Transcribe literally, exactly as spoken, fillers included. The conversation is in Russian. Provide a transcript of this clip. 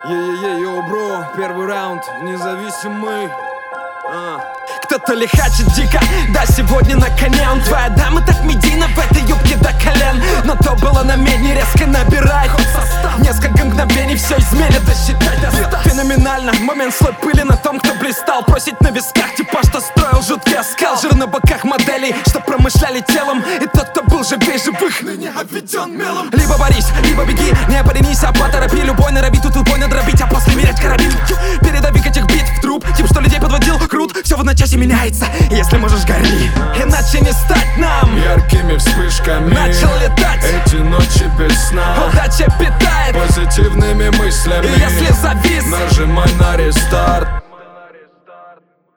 Е-е-е, йоу, бро, первый раунд, независимый. а. Кто-то лихачит дико, да сегодня на коне он. Твоя дама так медийна в этой юбке до колен. Но то было намерение, резко набирай ход состав. Несколько мгновений все изменит, досчитай до ста. Феноменально, момент слой пыли на том, кто блистал. Просить на висках, типа что строил жуткий оскал. Жир на боках моделей, что промышляли телом. И тот, кто был живей живых, ныне обведен мелом. Либо борись, либо беги, не поленись, а поторопи. Любой норовит тут любой надробить, а после мерять карабин. Передави этих бит в труп, тип, что людей подводил, крут. Все в одночасье меняется, если можешь гори. Иначе не стать нам яркими вспышками. Начал летать эти ночи без сна. Удача питает позитивными мыслями. И если завис, нажимай на рестарт.